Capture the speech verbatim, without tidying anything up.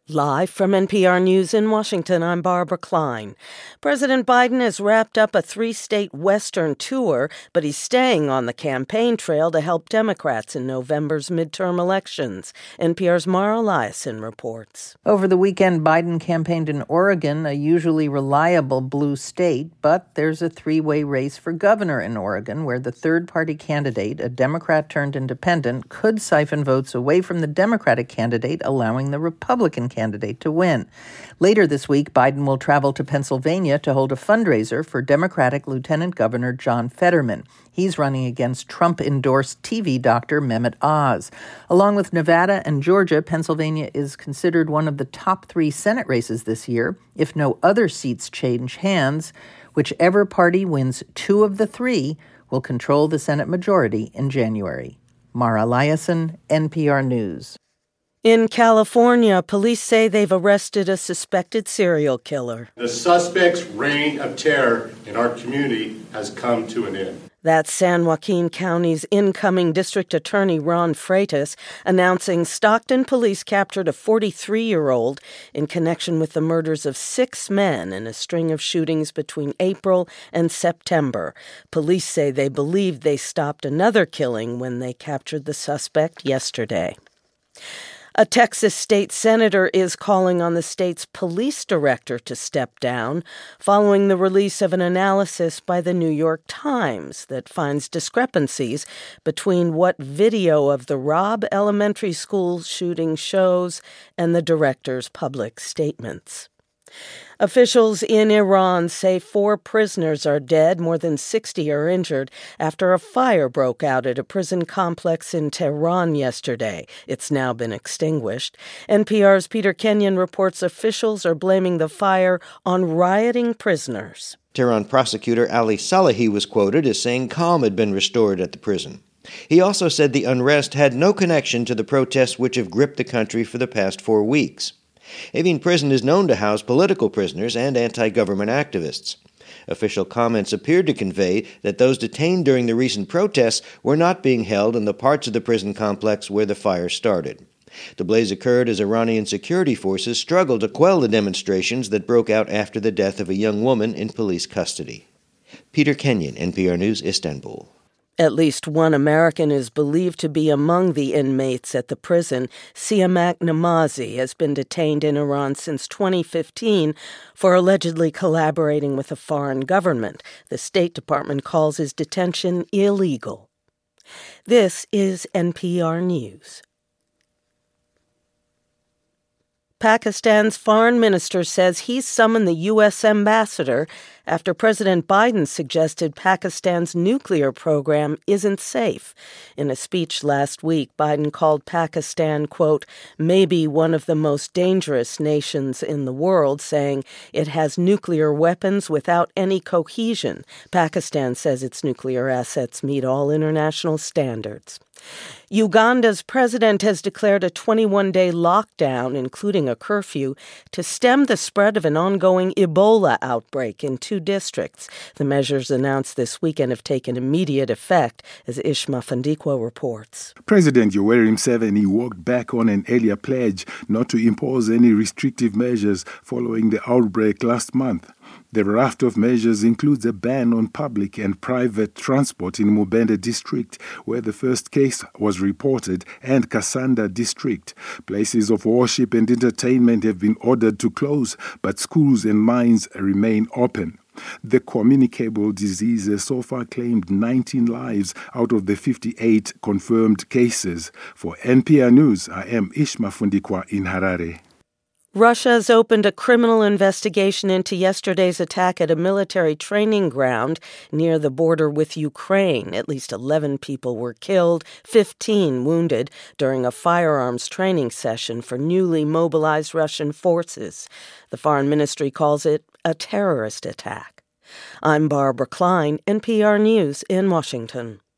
Live from N P R News in Washington, I'm Barbara Klein. President Biden has wrapped up a three-state Western tour, but he's staying on the campaign trail to help Democrats in November's midterm elections. N P R's Mara Eliason reports. Over the weekend, Biden campaigned in Oregon, a usually reliable blue state, but there's a three-way race for governor in Oregon, where the third-party candidate, a Democrat-turned-independent, could siphon votes away from the Democratic candidate, allowing the Republican candidate candidate to win. Later this week, Biden will travel to Pennsylvania to hold a fundraiser for Democratic Lieutenant Governor John Fetterman. He's running against Trump-endorsed T V doctor Mehmet Oz. Along with Nevada and Georgia, Pennsylvania is considered one of the top three Senate races this year. If no other seats change hands, whichever party wins two of the three will control the Senate majority in January. Mara Eliason, N P R News. In California, police say they've arrested a suspected serial killer. The suspect's reign of terror in our community has come to an end. That's San Joaquin County's incoming District Attorney Ron Freitas announcing Stockton police captured a forty-three-year-old in connection with the murders of six men in a string of shootings between April and September. Police say they believe they stopped another killing when they captured the suspect yesterday. A Texas state senator is calling on the state's police director to step down following the release of an analysis by the New York Times that finds discrepancies between what video of the Robb Elementary School shooting shows and the director's public statements. Officials in Iran say four prisoners are dead, more than sixty are injured after a fire broke out at a prison complex in Tehran yesterday. It's now been extinguished. N P R's Peter Kenyon reports officials are blaming the fire on rioting prisoners. Tehran prosecutor Ali Salehi was quoted as saying calm had been restored at the prison. He also said the unrest had no connection to the protests which have gripped the country for the past four weeks. Evin Prison is known to house political prisoners and anti-government activists. Official comments appeared to convey that those detained during the recent protests were not being held in the parts of the prison complex where the fire started. The blaze occurred as Iranian security forces struggled to quell the demonstrations that broke out after the death of a young woman in police custody. Peter Kenyon, N P R News, Istanbul. At least one American is believed to be among the inmates at the prison. Siamak Namazi has been detained in Iran since twenty fifteen for allegedly collaborating with a foreign government. The State Department calls his detention illegal. This is N P R News. Pakistan's foreign minister says he's summoned the U S ambassador after President Biden suggested Pakistan's nuclear program isn't safe. In a speech last week, Biden called Pakistan, quote, maybe one of the most dangerous nations in the world, saying it has nuclear weapons without any cohesion. Pakistan says its nuclear assets meet all international standards. Uganda's president has declared a twenty-one day lockdown, including a curfew, to stem the spread of an ongoing Ebola outbreak in two districts. The measures announced this weekend have taken immediate effect, as Ishma Fandikwa reports. President Yoweri Museveni walked back on an earlier pledge not to impose any restrictive measures following the outbreak last month. The raft of measures includes a ban on public and private transport in Mubende district, where the first case was reported, and Kasanda district. Places of worship and entertainment have been ordered to close, but schools and mines remain open. The communicable disease has so far claimed nineteen lives out of the fifty-eight confirmed cases. For N P R News, I am Ishma Fundikwa in Harare. Russia has opened a criminal investigation into yesterday's attack at a military training ground near the border with Ukraine. At least eleven people were killed, fifteen wounded during a firearms training session for newly mobilized Russian forces. The Foreign Ministry calls it a terrorist attack. I'm Barbara Klein, N P R News in Washington.